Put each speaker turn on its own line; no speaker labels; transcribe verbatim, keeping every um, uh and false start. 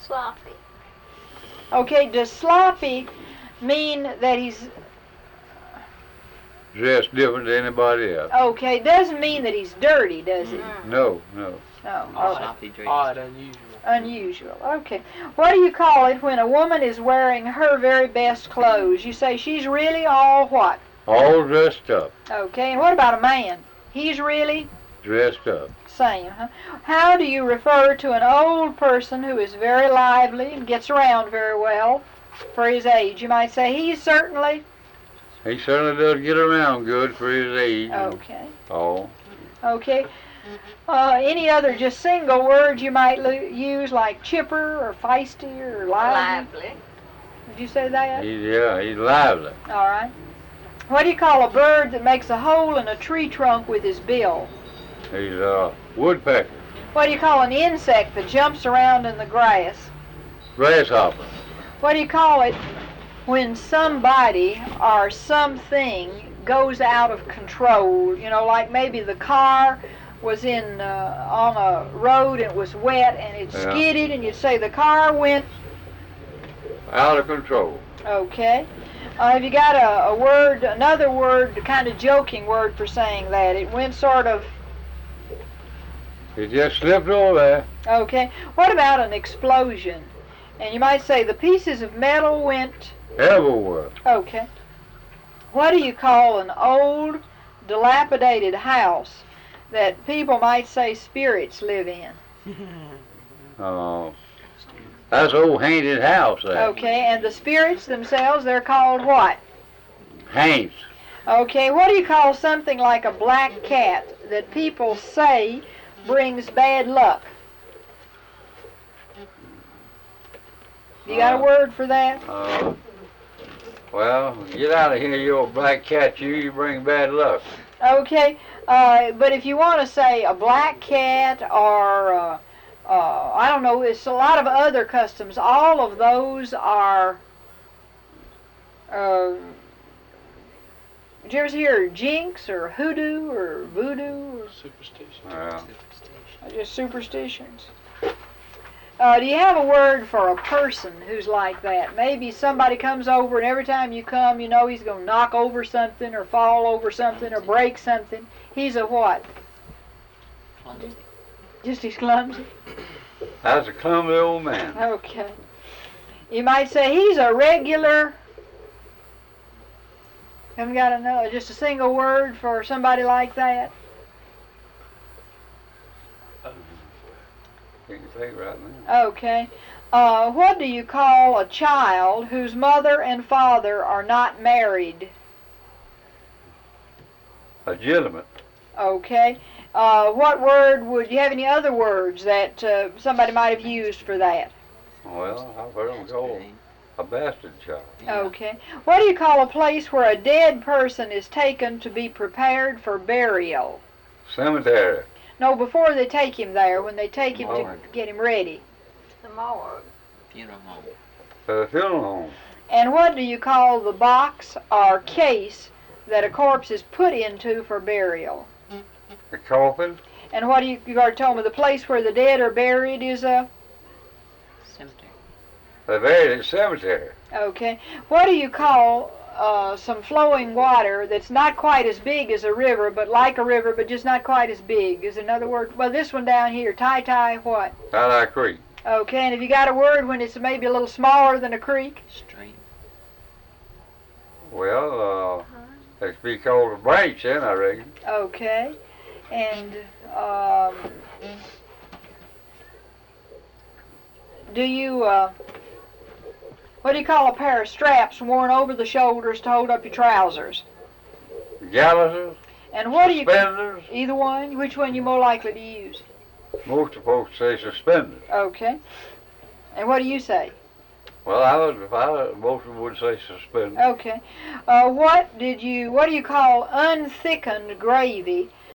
Sloppy.
Okay, does sloppy mean that he's...
Dressed different than anybody else.
Okay, doesn't mean that he's dirty, does it?
Mm.
No, no.
No.
Oh,
Okay.
sloppy dress.
Odd, unusual.
Unusual. Okay. What do you call it when a woman is wearing her very best clothes? You say she's really all what?
All dressed up.
Okay, and what about a man? He's really
Dressed up.
same, huh? How do you refer to an old person who is very lively and gets around very well for his age? You might say he's certainly...
He certainly does get around good for his age. and
Okay.
all.
Okay. Uh, any other just single words you might lo- use, like chipper or feisty or lively?
Lively.
Did you say that?
He's, yeah, he's lively.
All right. What do you call a bird that makes a hole in a tree trunk with his bill?
He's a woodpecker.
What do you call an insect that jumps around in the grass?
Grasshopper.
What do you call it when somebody or something goes out of control? You know, like maybe the car was in uh, on a road and it was wet and it
Yeah.
skidded, and you'd say the car went.
Out of control.
Okay. Uh, have you got a, a word, another word, kind of joking word for saying that? It went sort of.
He just slipped over there.
Okay. What about an explosion? And you might say the pieces of metal went.
Everywhere.
Okay. What do you call an old, dilapidated house that people might say spirits live in?
Uh, that's an old haunted house there.
Okay, and the spirits themselves, they're called what?
Haints.
Okay, what do you call something like a black cat that people say brings bad luck? You got a
Uh,
word for that?
Uh, well, get out of here, you old black cat, you. You bring bad luck.
Okay, uh, but if you want to say a black cat or, uh, uh, I don't know, it's a lot of other customs. All of those are, uh, did you ever hear jinx or hoodoo or voodoo or
Superstition.
Yeah.
just superstitions? Uh, do you have a word for a person who's like that? Maybe somebody comes over and every time you come, you know he's going to knock over something or fall over something or break something. He's a what?
Clumsy.
Just as clumsy?
That's a clumsy old man.
Okay. You might say he's a regular... Haven't got another, just a single word for somebody like that?
You can think right now.
Okay. Uh, what do you call a child whose mother and father are not married?
Legitimate.
Okay. Uh, what word would you have any other words that uh, somebody might have used for that?
Well, I've heard them called a bastard child.
Yeah.
Okay. What do you call a place where a dead person is taken to be prepared for burial?
Cemetery.
No, before they take him there, when they take him
Morgue.
to get him ready.
The morgue.
Funeral home.
To the funeral home.
And what do you call the box or case that a corpse is put into for burial?
The coffin.
And what do you, you already told me, the place where the dead are buried is a,
Cemetery.
They buried at cemetery.
okay. What do you call uh, some flowing water that's not quite as big as a river, but like a river, but just not quite as big? Is another word, well, this one down here, tie-tie what?
Tie Creek.
Okay, and have you got a word when it's maybe a little smaller than a creek?
Stream.
Well, uh, it could be called a branch then, I reckon.
Okay. And um, do you, uh, what do you call a pair of straps worn over the shoulders to hold up your trousers?
Gallagher's,
And what do you,
suspenders.
either one, which one you more likely to use?
Most of folks say suspenders.
Okay. And what do you say?
Well, I would, if I, most of them would say suspenders.
Okay. Uh, what did you, what do you call unthickened gravy